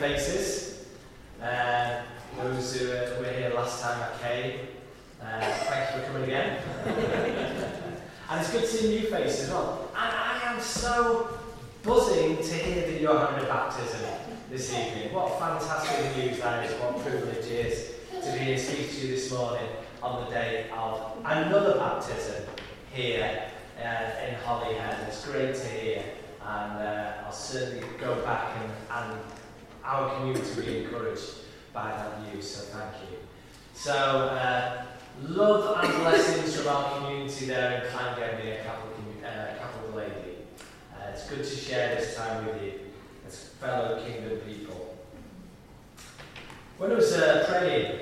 faces. Those who were here last time I came, thank you for coming again. And it's good to see new faces as well. And I am so buzzing to hear that you're having a baptism this evening. What fantastic news that is, what privilege it is to be here to speak to you this morning on the day of another baptism here in Holyhead. It's great to hear, and I'll certainly go back and our community will be encouraged by that news, so thank you. So, love and blessings from our community there in Llangefni, Capel Lady. It's good to share this time with you as fellow Kingdom people. When I was praying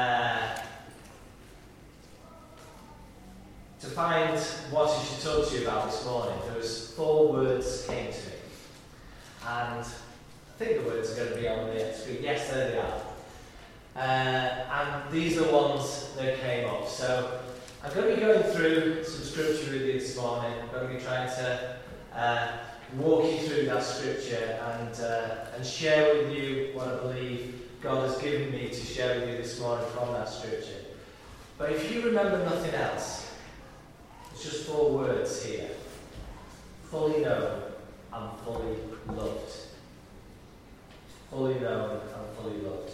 to find what I should talk to you about this morning, there was 4 words came to me. And I think the words are going to be on the screen. Yes, there they are. And these are the ones that came up. So I'm going to be going through some scripture with you this morning. I'm going to be trying to walk you through that scripture and share with you what I believe God has given me to share with you this morning from that scripture. But if you remember nothing else, it's just 4 words here. Fully known and fully loved. Fully known and fully loved.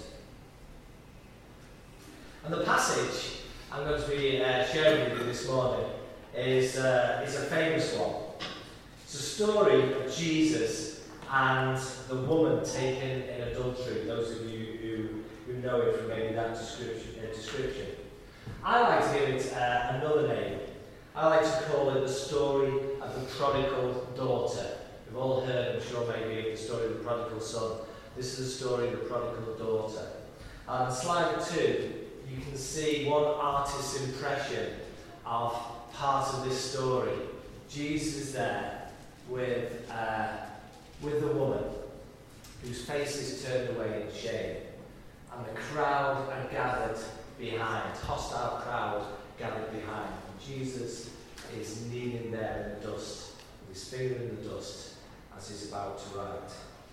And the passage I'm going to be sharing with you this morning is a famous one. It's a story of Jesus and the woman taken in adultery. Those of you who know it from maybe that description. I like to give it another name. I like to call it the story of the prodigal daughter. We've all heard, I'm sure, maybe of the story of the prodigal son. This is the story of the prodigal daughter. On slide 2, you can see one artist's impression of part of this story. Jesus is there with the woman whose face is turned away in shame. And the crowd are gathered behind, hostile crowd gathered behind. And Jesus is kneeling there in the dust, with his finger in the dust, as he's about to write.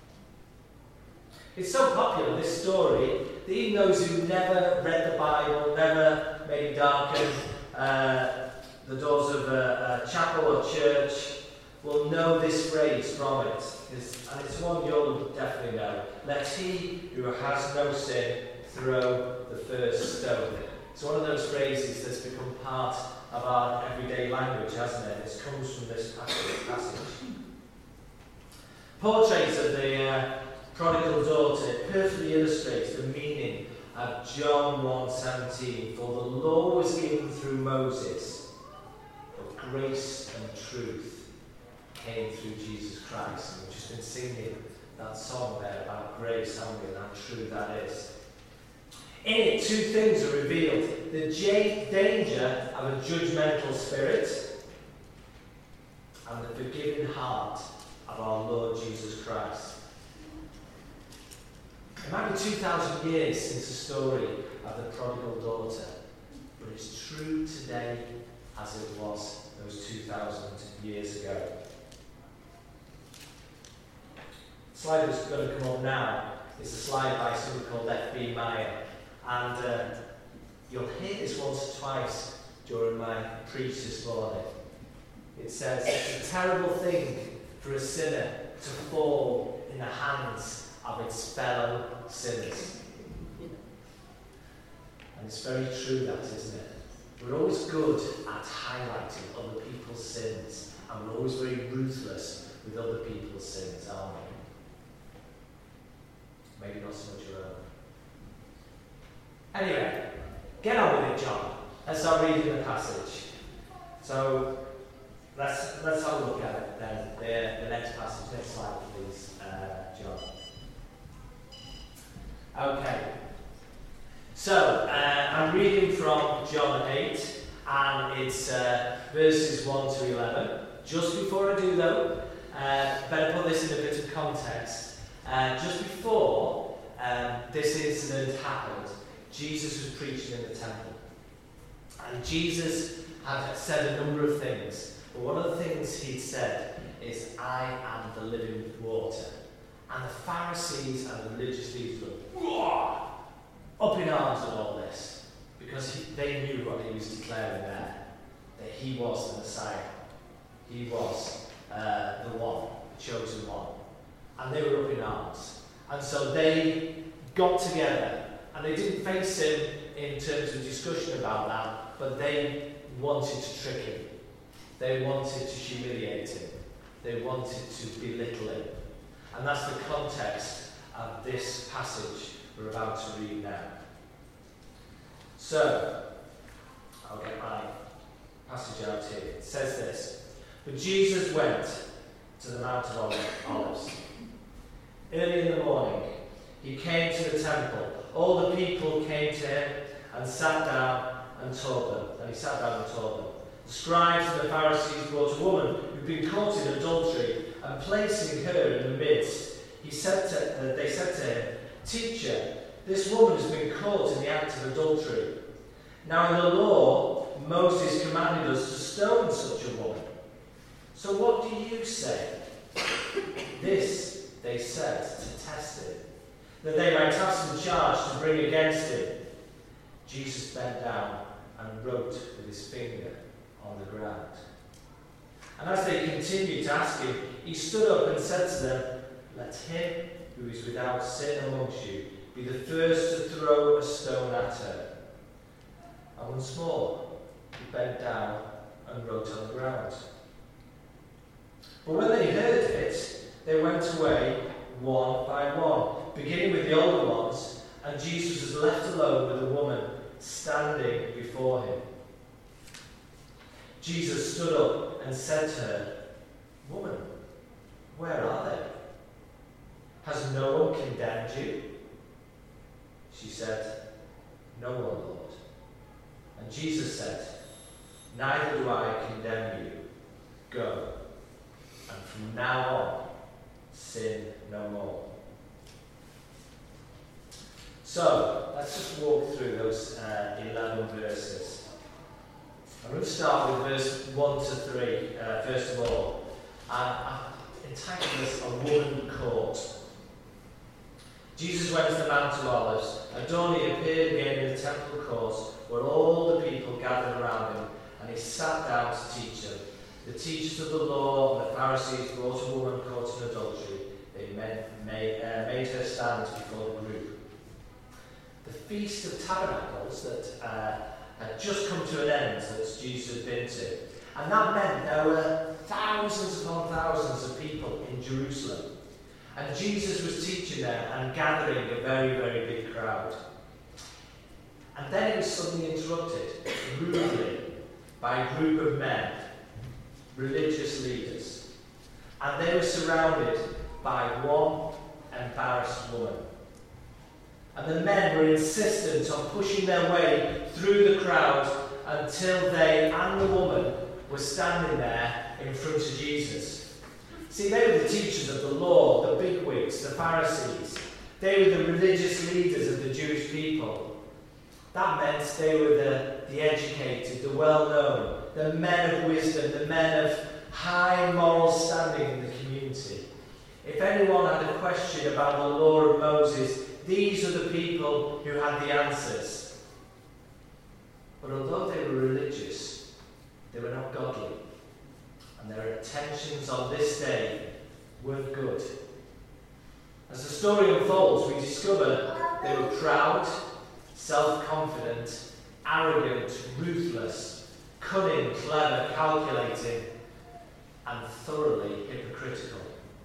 It's so popular, this story, that even those who never read the Bible, never maybe darkened the doors of a chapel or church, will know this phrase from it. And it's one you'll definitely know. Let he who has no sin throw the first stone. It's one of those phrases that's become part of our everyday language, hasn't it? It comes from this passage. Portrait of the prodigal daughter perfectly illustrates the meaning of John 1:17. For the law was given through Moses, but grace and truth came through Jesus Christ. And we've just been singing that song there about grace, haven't we, and how true that is. In it, 2 things are revealed. The danger of a judgmental spirit and the forgiving heart of our Lord Jesus Christ. It might be 2,000 years since the story of the prodigal daughter, but it's true today as it was those 2,000 years ago. The slide that's going to come up now is a slide by someone called F.B. Meyer, and you'll hear this once or twice during my preach this morning. It says, it's a terrible thing for a sinner to fall in the hands of its fellow sinners. And it's very true, that, isn't it? We're always good at highlighting other people's sins, and we're always very ruthless with other people's sins, aren't we? Maybe not so much your own. Anyway, get on with it, John. Let's start reading the passage. So, let's have a look at it then. The next passage, next slide, please, John. Okay. So, I'm reading from John 8, and it's verses 1 to 11. Just before I do, though, better put this in a bit of context. Just before this incident happened, Jesus was preaching in the temple. And Jesus had said a number of things. But one of the things he'd said is, I am the living water. And the Pharisees and the religious leaders were up in arms at all this, because they knew what he was declaring there, that he was the Messiah. He was the one, the chosen one. And they were up in arms. And so they got together, and they didn't face him in terms of discussion about that, but they wanted to trick him. They wanted to humiliate him. They wanted to belittle him. And that's the context of this passage we're about to read now. So, I'll get my passage out here. It says this: But Jesus went to the Mount of Olives. Early in the morning, he came to the temple. All the people came to him and sat down and taught them. And he sat down and taught them. The scribes and the Pharisees brought a woman who'd been caught in adultery, and placing her in the midst, they said to him, "Teacher, this woman has been caught in the act of adultery. Now in the law, Moses commanded us to stone such a woman. So what do you say?" This they said to test him, that they might have some charge to bring against him. Jesus bent down and wrote with his finger on the ground. And as they continued to ask him, he stood up and said to them, "Let him who is without sin amongst you be the first to throw a stone at her." And once more he bent down and wrote on the ground. But when they heard it, they went away one by one, beginning with the older ones, and Jesus was left alone with a woman standing before him. Jesus stood up and said to her, "Woman, where are they? Has no one condemned you?" She said, "No one, Lord." And Jesus said, "Neither do I condemn you. Go, and from now on, sin no more." So, let's just walk through those 11 verses. I'm going to start with verse 1 to 3, first of all. I've entitled this "A Woman Caught." Jesus went to the Mount of Olives, and dawn he appeared again in the temple courts, where all the people gathered around him, and he sat down to teach them. The teachers of the law and the Pharisees brought a woman caught in adultery. They made her stand before the group. The Feast of Tabernacles that had just come to an end, that Jesus had been to. And that meant there were thousands upon thousands of people in Jerusalem. And Jesus was teaching there and gathering a very, very big crowd. And then it was suddenly interrupted, rudely, by a group of men, religious leaders. And they were surrounded by one embarrassed woman. And the men were insistent on pushing their way through the crowd until they and the woman were standing there in front of Jesus. See, they were the teachers of the law, the bigwigs, the Pharisees. They were the religious leaders of the Jewish people. That meant they were the educated, the well-known, the men of wisdom, the men of high moral standing in the community. If anyone had a question about the law of Moses, these are the people who had the answers. But although they were religious, they were not godly. And their intentions on this day weren't good. As the story unfolds, we discover they were proud, self-confident, arrogant, ruthless, cunning, clever, calculating, and thoroughly hypocritical.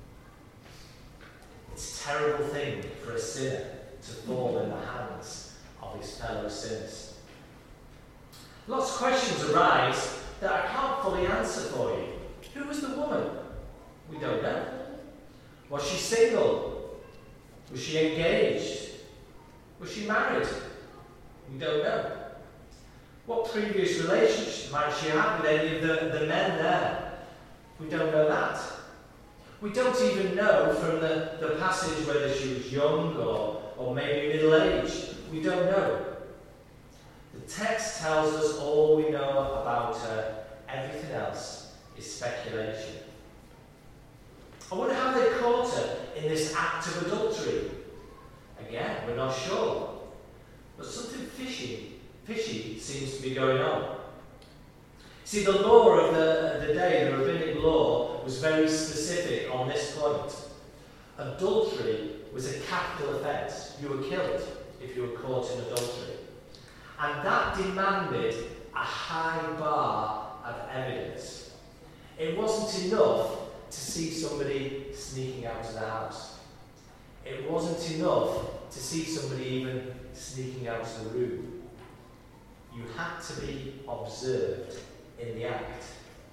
It's a terrible thing for a sinner to fall in the hands of his fellow sinners. Lots of questions arise that I can't fully answer for you. Who was the woman? We don't know. Was she single? Was she engaged? Was she married? We don't know. What previous relationship might she have with any of the men there? We don't know that. We don't even know from the passage whether she was young or maybe middle-aged. We don't know. The text tells us all we know about her. Everything else is speculation. I wonder how they caught her in this act act of adultery? Again, we're not sure. But something fishy seems to be going on. See, the law of the day, the rabbinic law, was very specific on this point. Adultery was a capital offence. You were killed if you were caught in adultery. And that demanded a high bar of evidence. It wasn't enough to see somebody sneaking out of the house. It wasn't enough to see somebody even sneaking out of the room. You had to be observed in the act.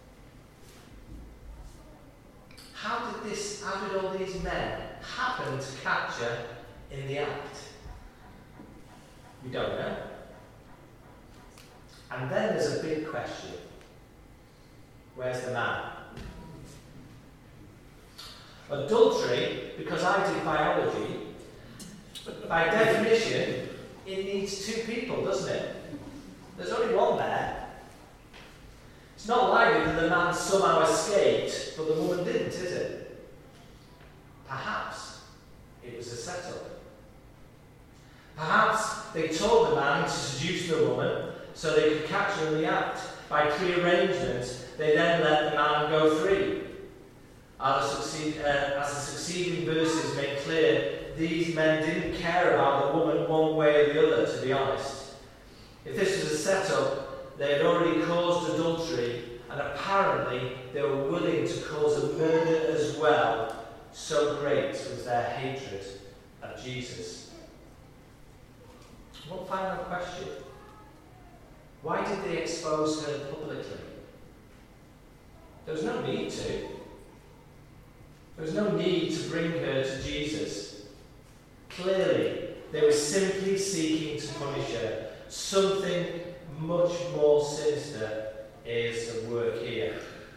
How did all these men happen to capture in the act? We don't know. And then there's a big question. Where's the man? Adultery, because I did biology, by definition, it needs two people, doesn't it? There's only one there. It's not likely that the man somehow escaped, but the woman didn't, is it? Perhaps it was a setup. Perhaps they told the man to seduce the woman so they could capture her in the act. By pre-arrangement, they then let the man go free. As the succeeding verses make clear, these men didn't care about the woman one way or the other, to be honest. If this was a setup, they had already caused adultery, and apparently they were willing to cause a murder as well. So great was their hatred of Jesus. One final question. Why did they expose her publicly? There was no need to. There was no need to bring her to Jesus. Clearly, they were simply seeking to punish her. Something much more sinister is at work here.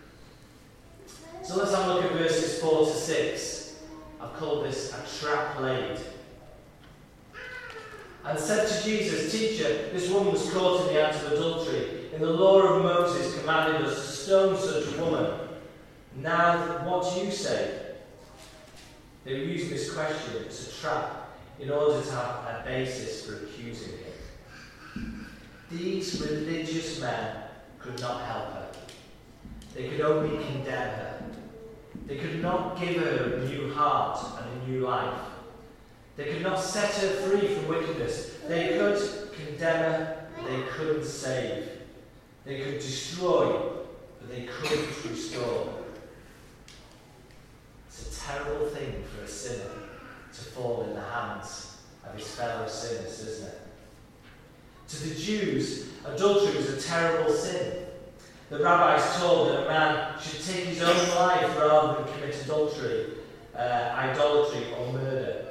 So let's have a look at verses 4 to 6. I've called this a trap laid. And said to Jesus, "Teacher, this woman was caught in the act of adultery. In the law of Moses commanded us to stone such a woman. Now, what do you say?" They were using this question as a trap in order to have a basis for accusing him. These religious men could not help her. They could only condemn her. They could not give her a new heart and a new life. They could not set her free from wickedness. They could condemn her, but they couldn't save. They could destroy, but they couldn't restore. It's a terrible thing for a sinner to fall in the hands of his fellow sinners, isn't it? To the Jews, adultery was a terrible sin. The rabbis taught that a man should take his own life rather than commit adultery, idolatry, or murder.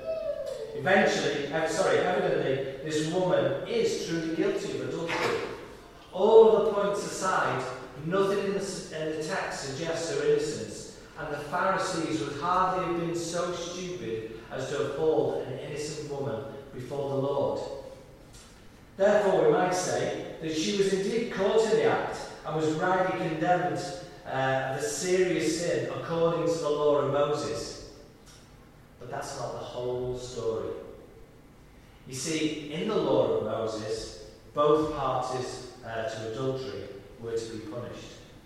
Evidently, this woman is truly guilty of adultery. All of the points aside, nothing in the text suggests her innocence, and the Pharisees would hardly have been so stupid as to have hauled an innocent woman before the Lord. Therefore, we might say that she was indeed caught in the act and was rightly condemned of a serious sin according to the law of Moses. But that's not the whole story. You see, in the law of Moses, both parties to adultery were to be punished.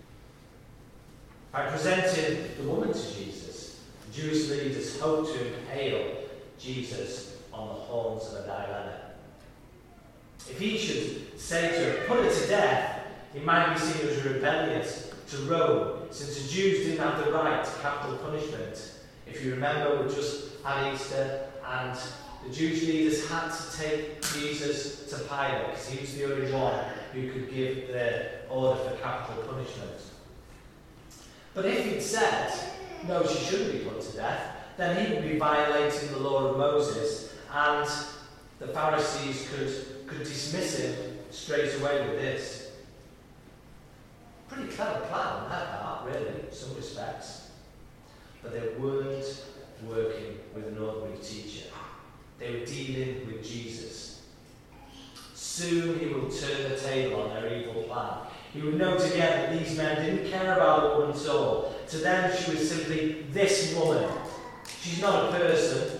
By presenting the woman to Jesus, the Jewish leaders hoped to impale Jesus on the horns of a dilemma. If he should say to her, "Put her to death," he might be seen as rebellious to Rome, since the Jews didn't have the right to capital punishment. If you remember, we just had Easter, and the Jewish leaders had to take Jesus to Pilate, because he was the only one who could give the order for capital punishment. But if he'd said, "No, she shouldn't be put to death," then he would be violating the law of Moses, and the Pharisees could dismiss him straight away with this. Pretty clever plan on their part, really, in some respects. But they weren't working with an ordinary teacher. They were dealing with Jesus. Soon he will turn the table on their evil plan. He would note again that these men didn't care about the woman at all. To them, she was simply this woman. She's not a person.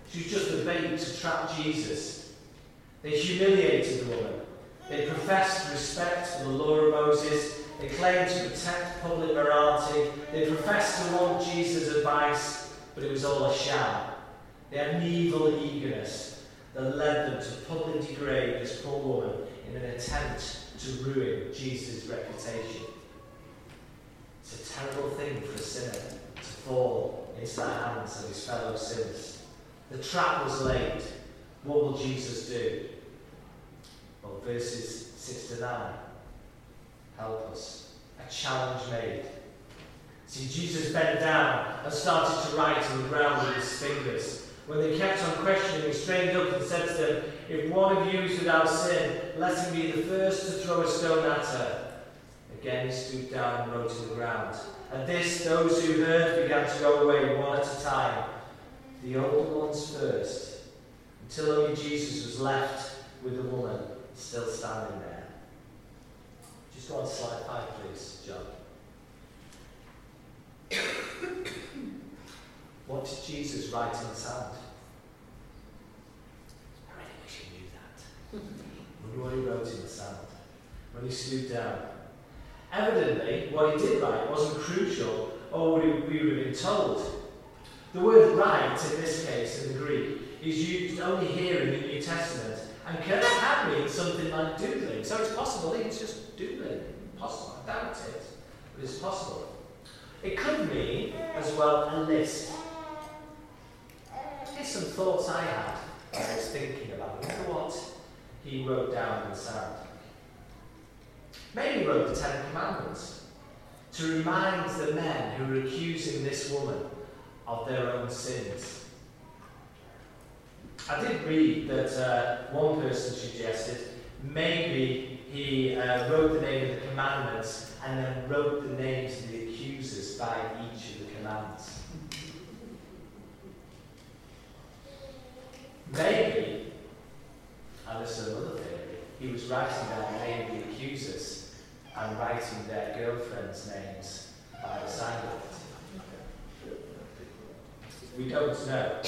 She was just a bait to trap Jesus. They humiliated the woman. They professed respect for the law of Moses. They claimed to protect public morality. They professed to want Jesus' advice, but it was all a sham. They had an evil eagerness that led them to publicly degrade this poor woman in an attempt to ruin Jesus' reputation. It's a terrible thing for a sinner to fall into the hands of his fellow sinners. The trap was laid. What will Jesus do? Well, verses 6 to 9 help us. A challenge made. See, Jesus bent down and started to write on the ground with his fingers. When they kept on questioning, he straightened up and said to them, "If one of you is without sin, let him be the first to throw a stone at her." Again he stooped down and wrote on the ground. At this, those who heard began to go away one at a time, the older ones first, until only Jesus was left with the woman still standing there. Just go on to slide 5, please, John. What did Jesus write in the sand? I really wish he knew that. I wonder what he wrote in the sand when he stooped down. Evidently, what he did write wasn't crucial or we would have been told. The word write in this case in the Greek is used only here in the New Testament and can mean something like doodling. So it's possible he was just doodling. Possible, I doubt it, but it's possible. It could mean as well a list. Here's some thoughts I had when I was thinking about what he wrote down in the sand. Maybe he wrote the 10 Commandments to remind the men who were accusing this woman of their own sins. I did read that one person suggested maybe he wrote the name of the commandments and then wrote the names of the accusers by each of the commands. Maybe, and this is another theory, he was writing down the name of the accusers and writing their girlfriends' names by the side of it. We don't know.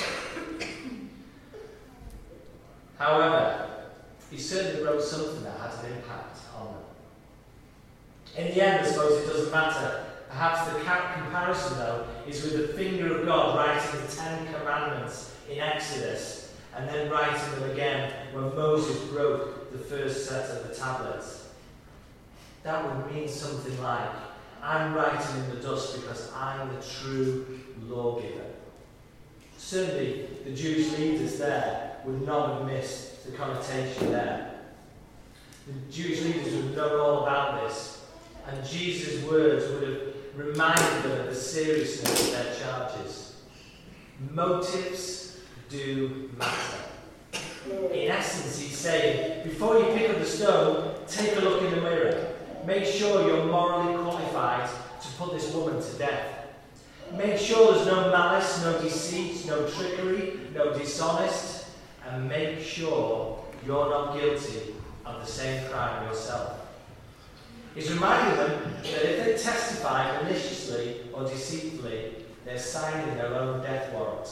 However, he certainly wrote something that had an impact on them. In the end, I suppose it doesn't matter. Perhaps the comparison, though, is with the finger of God writing the 10 Commandments in Exodus and then writing them again when Moses broke the first set of the tablets. That would mean something like, I'm writing in the dust because I'm the true lawgiver. Certainly, the Jewish leaders there would not have missed the connotation there. The Jewish leaders would have known all about this, and Jesus' words would have reminded them of the seriousness of their charges. Motives do matter. In essence, he's saying, before you pick up the stone, take a look in the mirror. Make sure you're morally qualified to put this woman to death. Make sure there's no malice, no deceit, no trickery, no dishonest, and make sure you're not guilty of the same crime yourself. He's reminding them that if they testify maliciously or deceitfully, they're signing their own death warrant.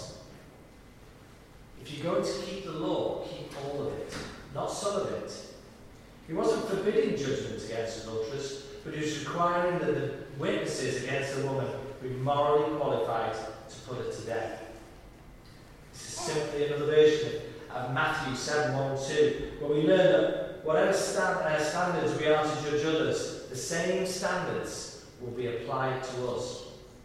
If you're going to keep the law, keep all of it, not some of it. He wasn't forbidding judgment against adulterers, but he was requiring that the witnesses against the woman be morally qualified to put her to death. This is simply another version of Matthew 7:1-2, where we learn that whatever standards we are to judge others, the same standards will be applied to us.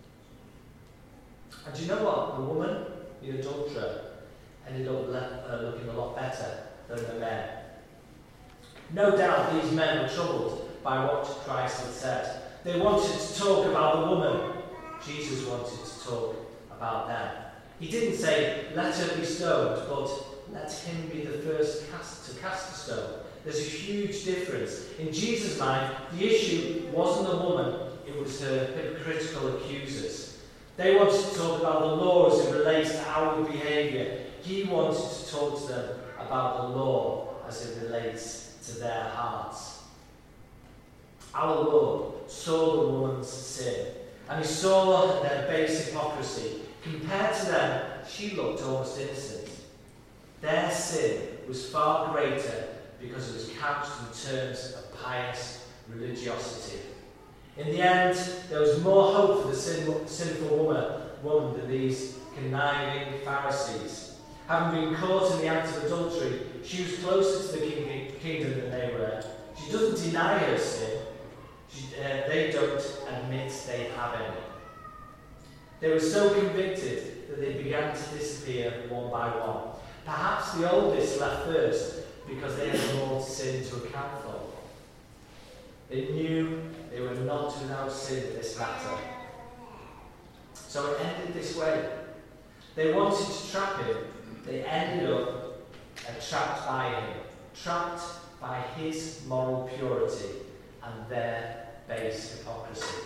And do you know what? The woman, the adulterer, ended up looking a lot better than the men. No doubt these men were troubled by what Christ had said. They wanted to talk about the woman. Jesus wanted to talk about them. He didn't say, let her be stoned, but let him be the first to cast a stone. There's a huge difference. In Jesus' mind, the issue wasn't the woman, it was her hypocritical accusers. They wanted to talk about the law as it relates to outward behaviour. He wanted to talk to them about the law as it relates to their hearts. Our Lord saw the woman's sin, and he saw their base hypocrisy. Compared to them, she looked almost innocent. Their sin was far greater because it was couched in terms of pious religiosity. In the end, there was more hope for the sinful woman than these conniving Pharisees. Having been caught in the act of adultery, she was closer to the kingdom than they were. She doesn't deny her sin. They don't admit they have any. They were so convicted that they began to disappear one by one. Perhaps the oldest left first because they had more sin to account for. They knew they were not without sin in this matter. So it ended this way. They wanted to trap him. They ended up trapped by him, trapped by his moral purity and their base hypocrisy.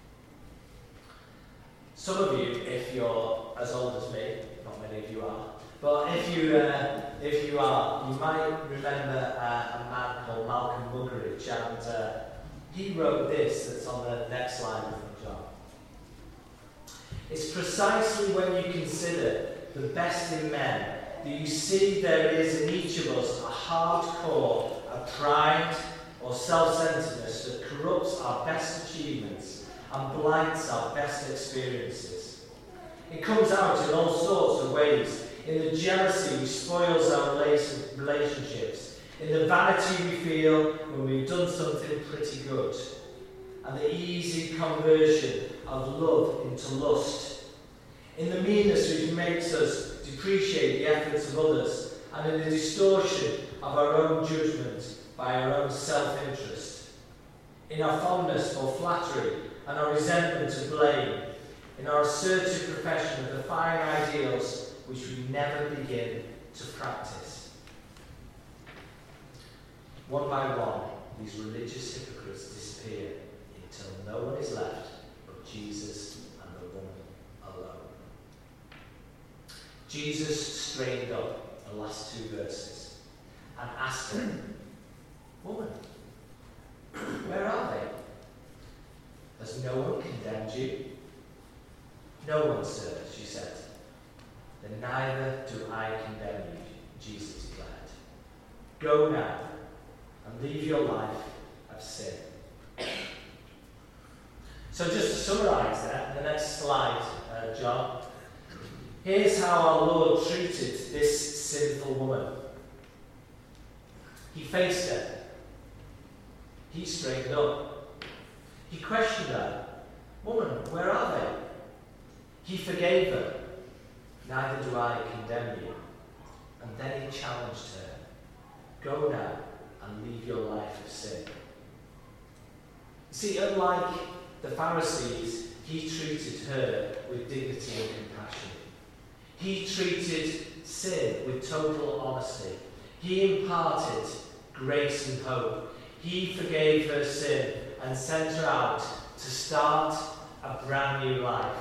Some of you, if you're as old as me, not many of you are, but if you are, you might remember a man called Malcolm Muggeridge, and he wrote this that's on the next slide with John. It's precisely when you consider the best in men that you see there is in each of us a hard core, a pride or self-centeredness that corrupts our best achievements and blights our best experiences. It comes out in all sorts of ways, in the jealousy which spoils our relationships, in the vanity we feel when we've done something pretty good, and the easy conversion of love into lust, in the meanness which makes us depreciate the efforts of others, and in the distortion of our own judgment by our own self-interest, in our fondness for flattery and our resentment of blame, in our assertive profession of the fine ideals which we never begin to practice. One by one, these religious hypocrites disappear until no one is left but Jesus and the woman alone. Jesus strained up the last two verses and asked her, "Woman, where are they? Has no one condemned you?" "No one, sir," she said. "Then neither do I condemn you," Jesus declared. "Go now and leave your life of sin." So just to summarise that, the next slide, John. Here's how our Lord treated this sinful woman. He faced her. He straightened up. He questioned her. "Woman, where are they?" He forgave her. "Neither do I condemn you." And then he challenged her. "Go now and leave your life of sin." See, unlike the Pharisees, he treated her with dignity and compassion. He treated sin with total honesty. He imparted grace and hope. He forgave her sin and sent her out to start a brand new life.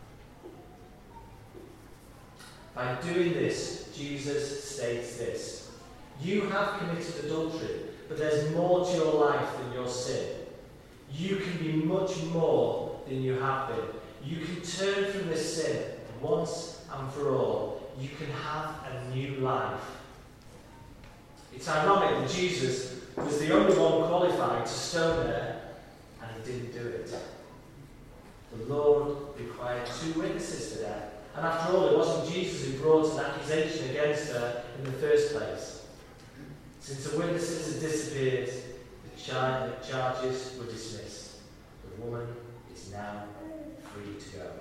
By doing this, Jesus states this: you have committed adultery, but there's more to your life than your sin. You can be much more than you have been. You can turn from this sin once and for all. You can have a new life. It's ironic that Jesus was the only one qualified to stone her, and he didn't do it. The Lord required 2 witnesses for that. And after all, it wasn't Jesus who brought an accusation against her in the first place. Since the witnesses had disappeared, the charges were dismissed. The woman is now free to go.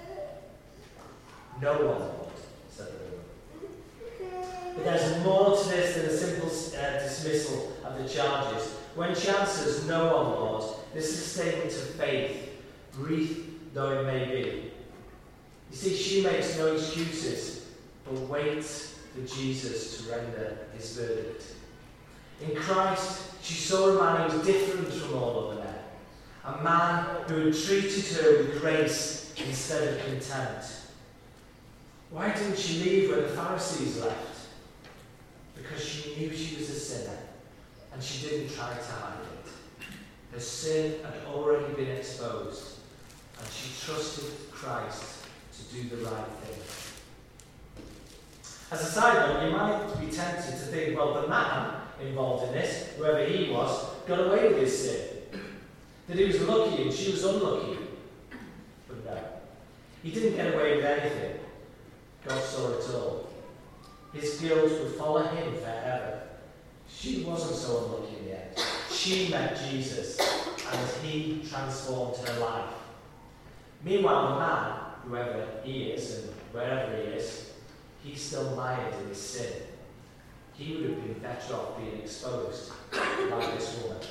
"No one, Lord," said the woman. But there's more to this than a simple dismissal of the charges. When she answers, "No one, Lord," this is a statement of faith, brief though it may be. You see, she makes no excuses, but waits for Jesus to render his verdict. In Christ, she saw a man who was different from all other men. A man who had treated her with grace instead of contempt. Why didn't she leave when the Pharisees left? Because she knew she was a sinner, and she didn't try to hide it. Her sin had already been exposed, and she trusted Christ to do the right thing. As a side note, you might be tempted to think, well, the man involved in this, whoever he was, got away with his sin. That he was lucky and she was unlucky. But no. He didn't get away with anything. God saw it all. His guilt would follow him forever. She wasn't so unlucky in the end. She met Jesus, and he transformed her life. Meanwhile, the man, whoever he is and wherever he is, he's still mired in his sin. He would have been better off being exposed like this woman.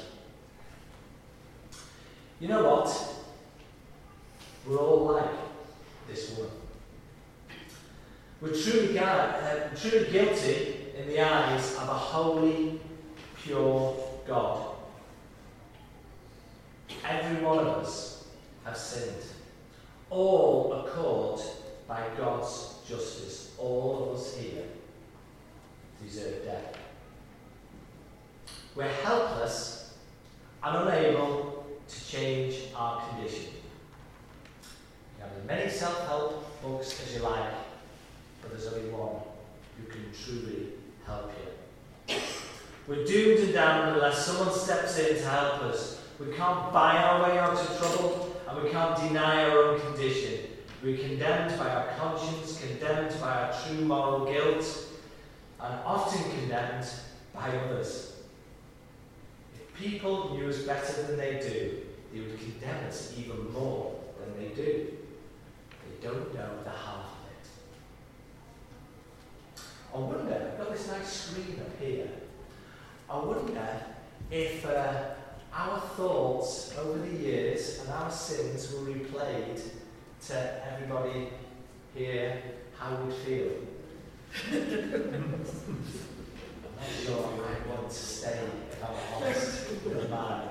You know what? We're all like this woman. We're truly guilty in the eyes of a holy, pure God. Every one of us have sinned. All are caught by God's justice. All of us here deserve death. We're helpless and unable to change our condition. You have as many self-help books as you like, but there's only one who can truly help you. We're doomed and damned unless someone steps in to help us. We can't buy our way out of trouble, and we can't deny our own condition. We're condemned by our conscience, condemned by our true moral guilt, and often condemned by others. If people knew us better than they do, they would condemn us even more than they do. They don't know the half of it. I wonder, I've got this nice screen up here. I wonder if our thoughts over the years and our sins were replayed to everybody here, how we'd feel. I'm not sure I want to stay, if I'm honest, with a man.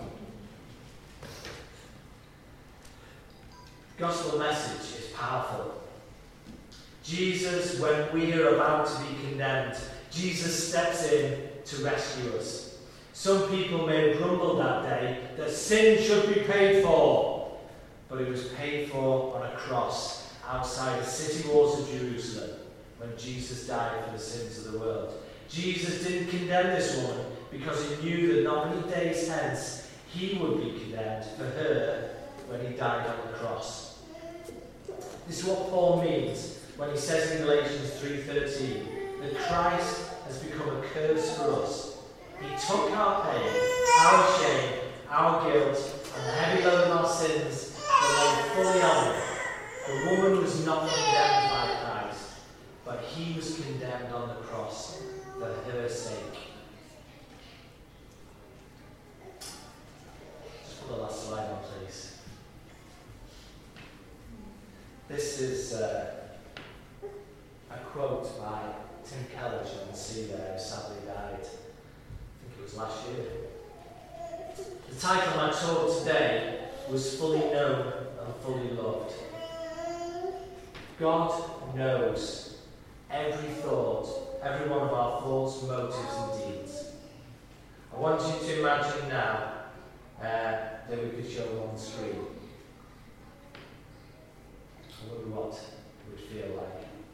Gospel message is powerful. Jesus, when we are about to be condemned, Jesus steps in to rescue us. Some people may have grumbled that day that sin should be paid for, but it was paid for on a cross outside the city walls of Jerusalem when Jesus died for the sins of the world. Jesus didn't condemn this woman because he knew that not many days hence he would be condemned for her when he died on the cross. This is what Paul means when he says in Galatians 3:13 that Christ has become a curse for us. He took our pain, our shame, our guilt, and the heavy load of our sins and laid fully on him. The woman was not condemned by Christ, but he was condemned on the cross for her sake. Just put the last slide on, please. This is a quote by Tim Keller, you can see there, who sadly died. I think it was last year. The title of my talk today was Fully Known and Fully Loved. God knows every thought, every one of our thoughts, motives and deeds. I want you to imagine now that we could show on the screen. I wonder what it would feel like.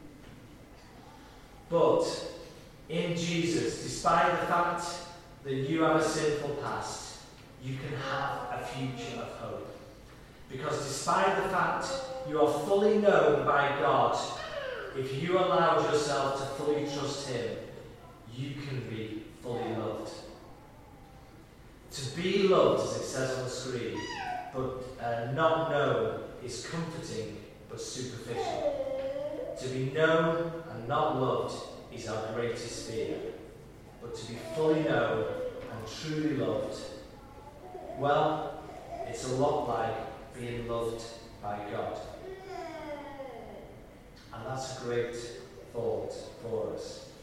But in Jesus, despite the fact that you have a sinful past, you can have a future of hope. Because despite the fact you are fully known by God, if you allow yourself to fully trust him, you can be fully loved. To be loved, as it says on the screen, but not known is comforting but superficial. To be known and not loved is our greatest fear. But to be fully known and truly loved, well, it's a lot like being loved by God. And that's a great thought for us.